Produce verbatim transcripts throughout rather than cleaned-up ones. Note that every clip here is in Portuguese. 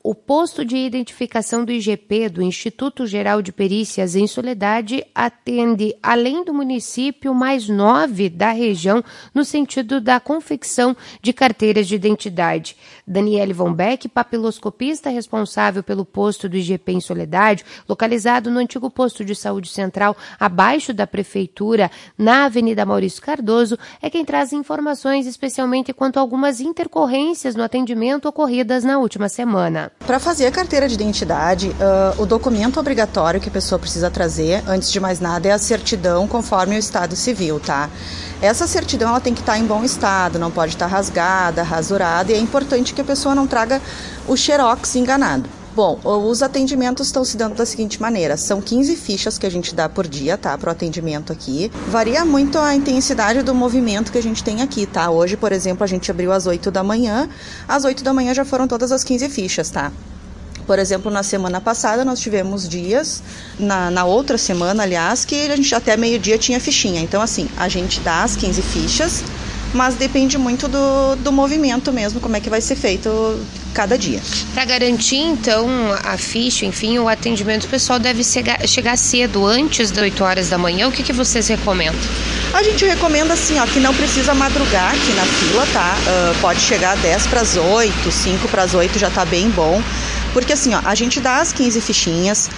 O posto de identificação do I G P, do Instituto Geral de Perícias em Soledade, atende, além do município, mais nove da região no sentido da confecção de carteiras de identidade. Daniele Von Beck, papiloscopista responsável pelo posto do I G P em Soledade, localizado no antigo posto de saúde central, abaixo da prefeitura, na Avenida Maurício Cardoso, é quem traz informações especialmente quanto a algumas intercorrências no atendimento ocorridas na última semana. Para fazer a carteira de identidade, uh, o documento obrigatório que a pessoa precisa trazer, antes de mais nada, é a certidão conforme o Estado Civil, tá? Essa certidão ela tem que estar em bom estado, não pode estar rasgada, rasurada, e é importante que a pessoa não traga o xerox enganado. Bom, os atendimentos estão se dando da seguinte maneira, são quinze fichas que a gente dá por dia, tá, para o atendimento aqui. Varia muito a intensidade do movimento que a gente tem aqui, tá? Hoje, por exemplo, a gente abriu às oito da manhã, às oito da manhã já foram todas as quinze fichas, tá? Por exemplo, na semana passada nós tivemos dias, na, na outra semana, aliás, que a gente até meio-dia tinha fichinha. Então, assim, a gente dá as quinze fichas, mas depende muito do, do movimento mesmo, como é que vai ser feito cada dia. Para garantir, então, a ficha, enfim, o atendimento pessoal deve chegar, chegar cedo, antes das oito horas da manhã. O que, que vocês recomendam? A gente recomenda, assim, ó, que não precisa madrugar aqui na fila, tá? Uh, pode chegar dez para as oito, cinco para as oito já tá bem bom. Porque assim, ó, a gente dá as quinze fichinhas,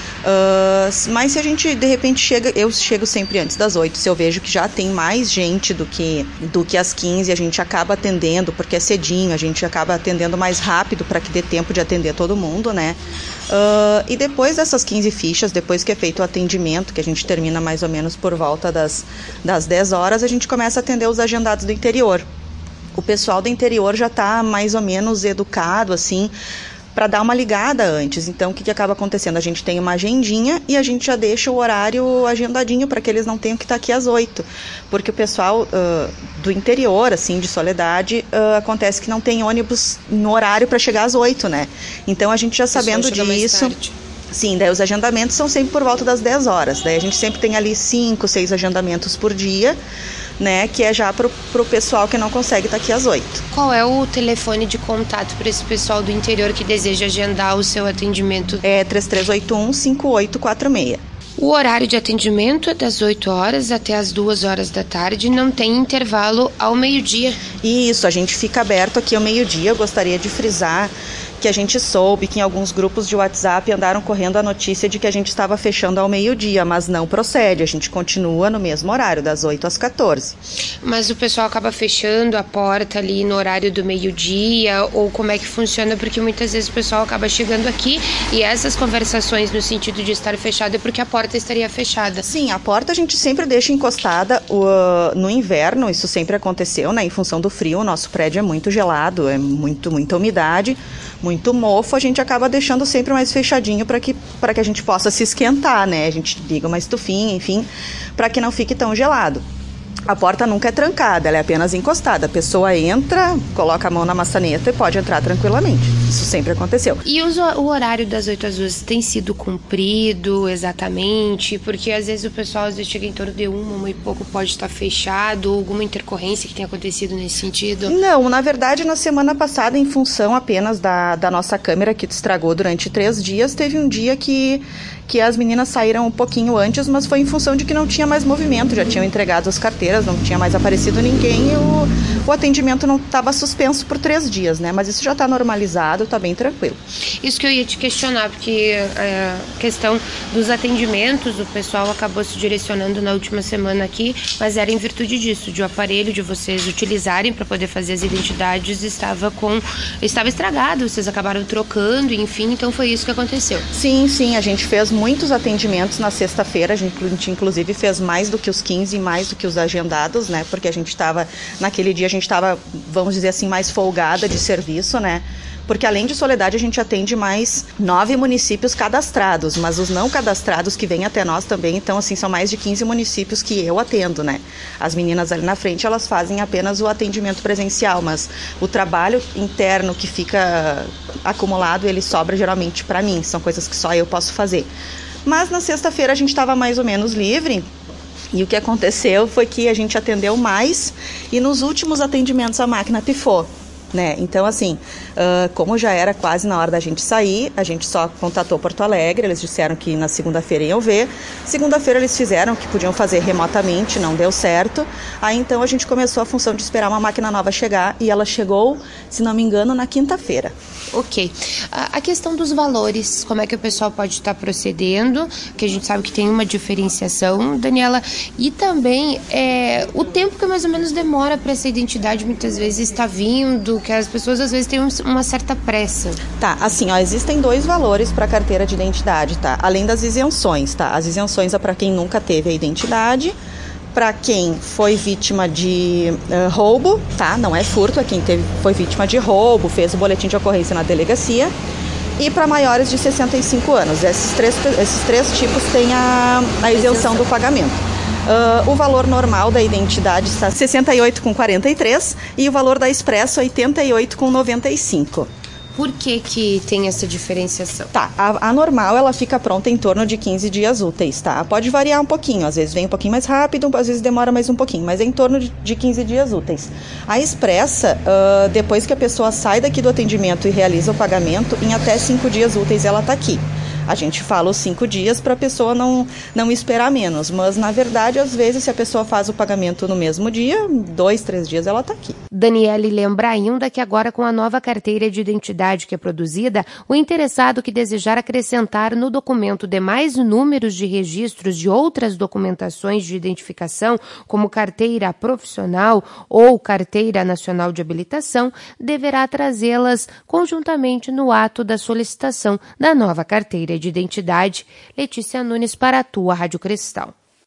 uh, mas se a gente de repente chega, eu chego sempre antes das oito, se eu vejo que já tem mais gente do que, do que as quinze, a gente acaba atendendo, porque é cedinho, a gente acaba atendendo mais rápido para que dê tempo de atender todo mundo, né? Uh, e depois dessas quinze fichas, depois que é feito o atendimento, que a gente termina mais ou menos por volta das, das dez horas, a gente começa a atender os agendados do interior. O pessoal do interior já está mais ou menos educado, assim, para dar uma ligada antes. Então, o que, que acaba acontecendo? A gente tem uma agendinha e a gente já deixa o horário agendadinho para que eles não tenham que estar aqui às oito. Porque o pessoal uh, do interior, assim, de Soledade, uh, acontece que não tem ônibus no horário para chegar às oito, né? Então, a gente já sabendo disso... Sim, daí os agendamentos são sempre por volta das dez horas. Daí a gente sempre tem ali cinco, seis agendamentos por dia, né, que é já pro, pro pessoal que não consegue estar aqui às oito. Qual é o telefone de contato para esse pessoal do interior que deseja agendar o seu atendimento? É três três oito um, cinco oito quatro seis. O horário de atendimento é das oito horas até as duas horas da tarde, não tem intervalo ao meio-dia. Isso, a gente fica aberto aqui ao meio-dia. Eu gostaria de frisar que a gente soube que em alguns grupos de WhatsApp andaram correndo a notícia de que a gente estava fechando ao meio-dia, mas não procede, a gente continua no mesmo horário, das oito às quatorze. Mas o pessoal acaba fechando a porta ali no horário do meio-dia, ou como é que funciona? Porque muitas vezes o pessoal acaba chegando aqui e essas conversações no sentido de estar fechado é porque a porta estaria fechada. Sim, a porta a gente sempre deixa encostada. Uh, no inverno, isso sempre aconteceu, né? Em função do frio, o nosso prédio é muito gelado, é muito, muita umidade, muito mofo, a gente acaba deixando sempre mais fechadinho para que, para que a gente possa se esquentar, né? A gente liga uma estufinha, enfim, para que não fique tão gelado. A porta nunca é trancada, ela é apenas encostada. A pessoa entra, coloca a mão na maçaneta e pode entrar tranquilamente. Isso sempre aconteceu. E o horário das oito às duas tem sido cumprido exatamente? Porque às vezes o pessoal às vezes chega em torno de uma, uma e pouco pode estar fechado, alguma intercorrência que tenha acontecido nesse sentido? Não, na verdade na semana passada, em função apenas da, da nossa câmera que estragou durante três dias, teve um dia que, que as meninas saíram um pouquinho antes, mas foi em função de que não tinha mais movimento, já tinham entregado as carteiras, não tinha mais aparecido ninguém e o, o atendimento não estava suspenso por três dias, né? Mas isso já está normalizado, está bem tranquilo. Isso que eu ia te questionar, porque a questão dos atendimentos, o pessoal acabou se direcionando na última semana aqui, mas era em virtude disso, de o aparelho de vocês utilizarem para poder fazer as identidades estava com estava estragado, vocês acabaram trocando, enfim, então foi isso que aconteceu. Sim, sim, a gente fez muitos atendimentos na sexta-feira, a gente inclusive fez mais do que os quinze e mais do que os agendados, né? Porque a gente estava, naquele dia a gente estava, vamos dizer assim, mais folgada de serviço, né? Porque além de Soledade a gente atende mais nove municípios cadastrados, mas os não cadastrados que vêm até nós também, então assim, são mais de quinze municípios que eu atendo, né? As meninas ali na frente, elas fazem apenas o atendimento presencial, mas o trabalho interno que fica acumulado, ele sobra geralmente para mim, são coisas que só eu posso fazer. Mas na sexta-feira a gente estava mais ou menos livre, e o que aconteceu foi que a gente atendeu mais e nos últimos atendimentos a máquina pifou. né? Então, assim, uh, como já era quase na hora da gente sair, a gente só contatou Porto Alegre, eles disseram que na segunda-feira iam ver. Segunda-feira eles fizeram que podiam fazer remotamente, não deu certo. Aí, então, a gente começou a função de esperar uma máquina nova chegar e ela chegou, se não me engano, na quinta-feira. Ok. A questão dos valores, como é que o pessoal pode estar procedendo, que a gente sabe que tem uma diferenciação, Daniela, e também é, o tempo que mais ou menos demora para essa identidade muitas vezes está vindo, que as pessoas às vezes têm uma certa pressa. Tá, assim, ó, existem dois valores para a carteira de identidade, tá? Além das isenções, tá? As isenções é para quem nunca teve a identidade, para quem foi vítima de uh, roubo, tá? Não é furto, é quem teve, foi vítima de roubo, fez o boletim de ocorrência na delegacia, e para maiores de sessenta e cinco anos. Esses três, esses três tipos têm a, a isenção do pagamento. Uh, o valor normal da identidade está sessenta e oito reais e quarenta e três centavos e o valor da Expresso oitenta e oito reais e noventa e cinco centavos. Por que que tem essa diferenciação? Tá, a, a normal ela fica pronta em torno de quinze dias úteis, tá? Pode variar um pouquinho, às vezes vem um pouquinho mais rápido, às vezes demora mais um pouquinho, mas é em torno de, de quinze dias úteis. A Expressa, uh, depois que a pessoa sai daqui do atendimento e realiza o pagamento, em até cinco dias úteis ela tá aqui. A gente fala os cinco dias para a pessoa não, não esperar menos, mas na verdade, às vezes, se a pessoa faz o pagamento no mesmo dia, dois, três dias ela está aqui. Daniele lembra ainda que agora com a nova carteira de identidade que é produzida, o interessado que desejar acrescentar no documento demais números de registros de outras documentações de identificação, como carteira profissional ou carteira nacional de habilitação, deverá trazê-las conjuntamente no ato da solicitação da nova carteira de identidade. Letícia Nunes para a tua Rádio Cristal.